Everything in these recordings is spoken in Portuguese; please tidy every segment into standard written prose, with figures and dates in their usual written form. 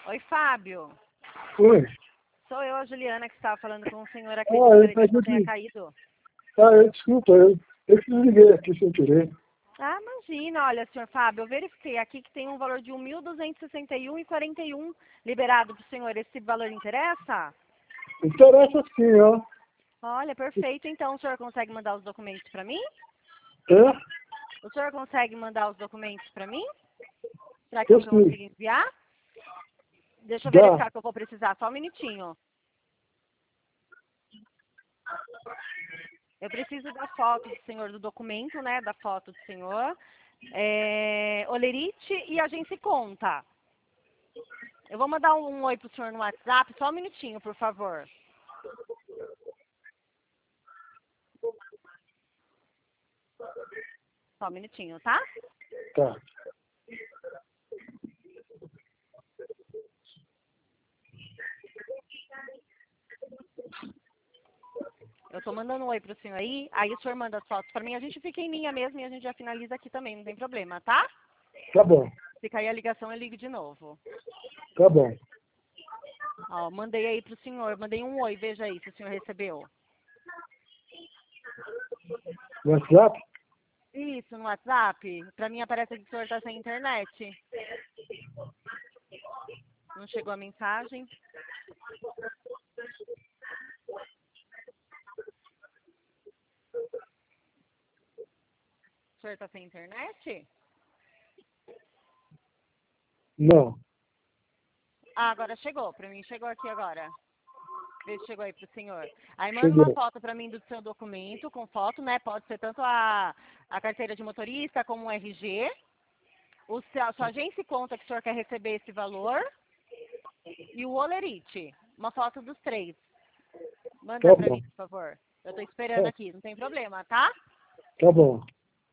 Oi, Fábio. Oi. Sou eu, a Juliana, que estava falando com o senhor aqui. Eu Tenha caído. desculpa, eu que desliguei aqui sem querer. Ah, imagina. Olha, senhor Fábio, eu verifiquei aqui que tem um valor de 1.261,41 liberado para o senhor. Esse valor interessa? Interessa sim, ó. Olha, perfeito. Então, o senhor consegue mandar os documentos para mim? É? O senhor consegue mandar os documentos para mim? Para que eu Consigo. consiga enviar? Deixa eu Dá. verificar que eu vou precisar. Só um minutinho. Eu preciso da foto do senhor, do documento, né? Da foto do senhor. Olerite e a gente conta. Eu vou mandar um oi pro senhor no WhatsApp. Só um minutinho, por favor. Só um minutinho, tá? Tá. Eu tô mandando um oi pro senhor aí o senhor manda as fotos pra mim, a gente fica em linha mesmo e a gente já finaliza aqui também, não tem problema, tá? Tá bom. Se cair a ligação, eu ligo de novo. Tá bom. Ó, mandei aí pro senhor, mandei um oi, veja aí se o senhor recebeu. WhatsApp? Isso, no WhatsApp. Pra mim aparece que o senhor tá sem internet. Não chegou a mensagem? O senhor tá sem internet? Não. Ah, agora chegou. Pra mim chegou aqui agora. Vê se chegou aí pro senhor. Aí manda uma Chegou. foto pra mim do seu documento, com foto, né? Pode ser tanto a carteira de motorista como o RG. A sua agência conta que o senhor quer receber esse valor. E o Olerite. Uma foto dos três. Manda Tá pra bom. mim, por favor. Eu tô esperando aqui, não tem problema, tá? Tá bom.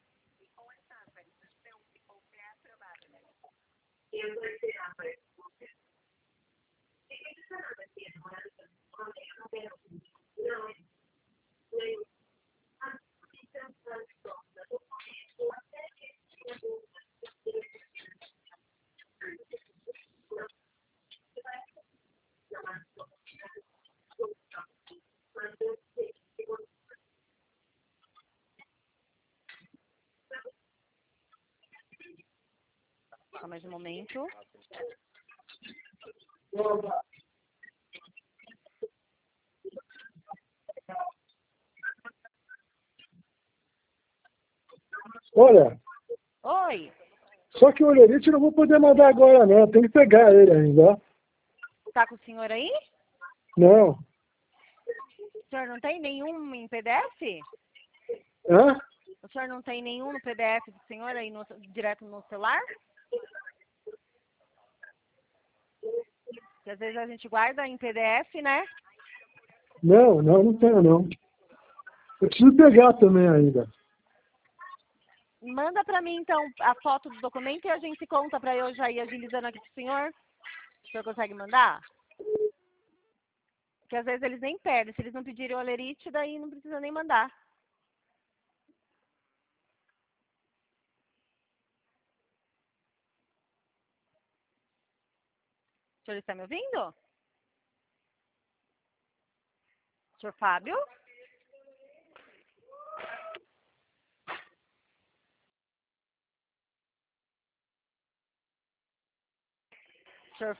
Só mais um momento. Olha, Oi, só que o Olerite eu não vou poder mandar agora, não. Tem que pegar ele ainda, ó. tá com o senhor aí? Não. O senhor não tem nenhum em PDF? Hã? O senhor não tem nenhum no PDF do senhor aí direto no celular? Porque às vezes a gente guarda em PDF, né? Não tenho, não. Eu preciso pegar também ainda. Manda pra mim, então, a foto do documento e a gente conta pra eu já ir agilizando aqui pro senhor. O senhor consegue mandar? Porque às vezes eles nem pedem. Se eles não pedirem o Olerite, daí não precisa nem mandar. O senhor está me ouvindo? Senhor Fábio?